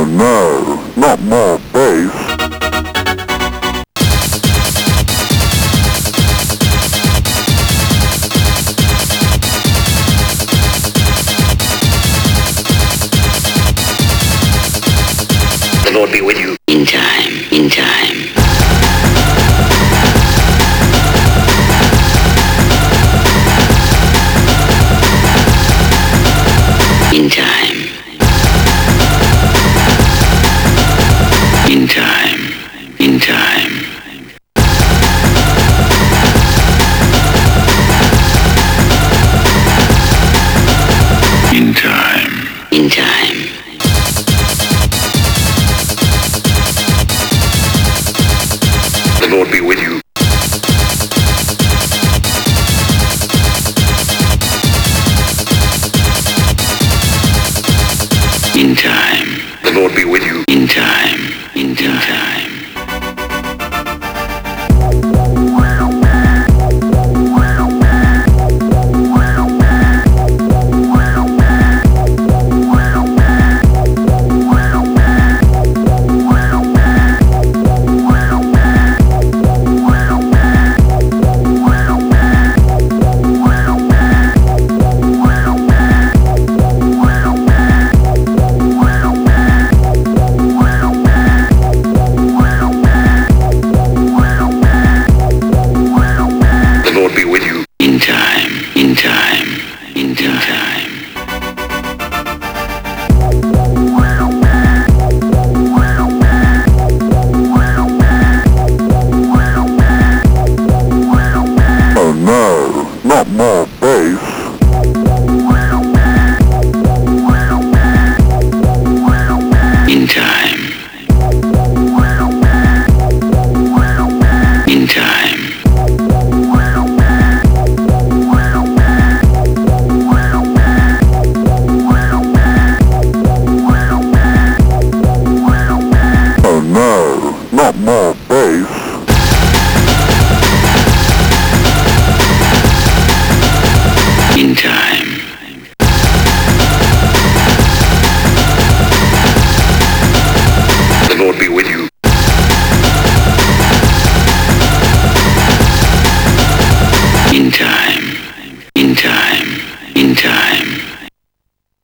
no, not more bass. The Lord be with you. In time, in time. In time. In time. In time. In time. In time. The Lord be with you. In time. The Lord be with you. In time. In time. In time, in time, in time. Oh no, not more bass. In time. In time. Oh no, not more bass. In time. The Lord be with you.